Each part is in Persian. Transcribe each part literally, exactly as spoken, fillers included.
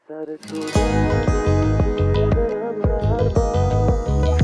سر تو دلم هر بار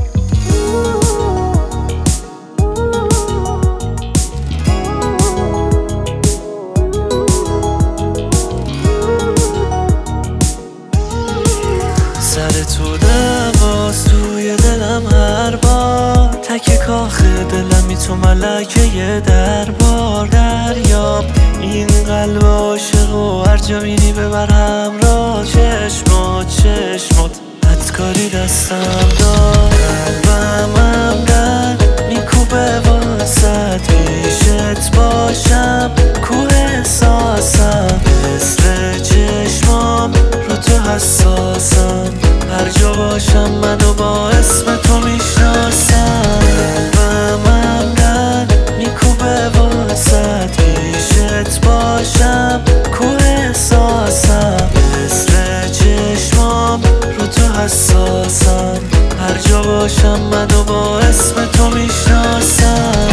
سر تو دواست توی دلم هر بار تک کاخ دلمی تو ملکه دربار دریاب این قلب عاشق و هر جا میری ببر همراه چشمات چشمات بدکاری دستم دار قلبم هم در میکوبه واسد پیشت باشم کوه احساسم مثل چشمام رو تو حساسم هر جا باشم منو با اسم تو میشناسم قلبم هم در میکوبه واسد پیشت باشم کوه احساسم مثل چشمام رو تو حساسم هر جا باشم منو با اسم تو میشناسم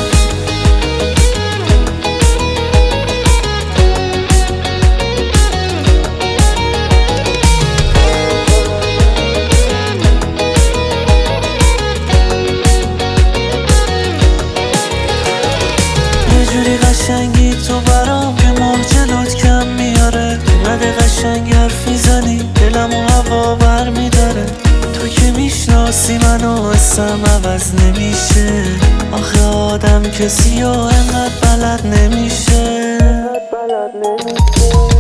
جوری قشنگی تو برام که ماه جلوت کم میاره نده قشنگ حرف میزنی دلم و هوا بر میداره تو که میشناسی منو اسم عوض نمیشه آخه آدم کسی و انقدر بلد نمیشه